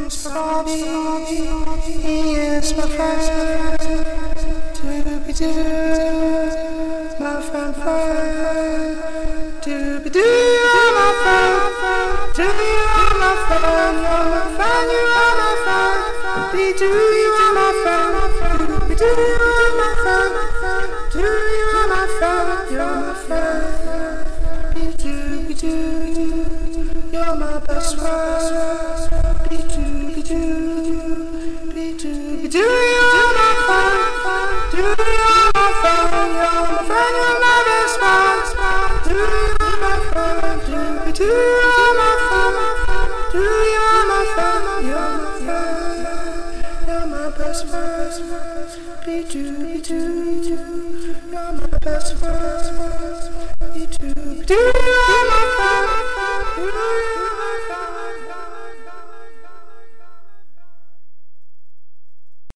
Bobby, he is my friend. Doobie-doo, my friend. Doobie-doo, you're my friend. Do you are my friend? You're my friend, you are my friend. Doobie-doo, you are my friend. Doobie-doo, you are my friend. Do you are my friend? You're my friend. Doobie-doo, you're my best friend. Do you are my friend? Do you are my friend? You're my friend, you're my best friend. Do you are my friend? Do you are my friend? Do you are my friend? You're my friend, you're my best friend. Be do.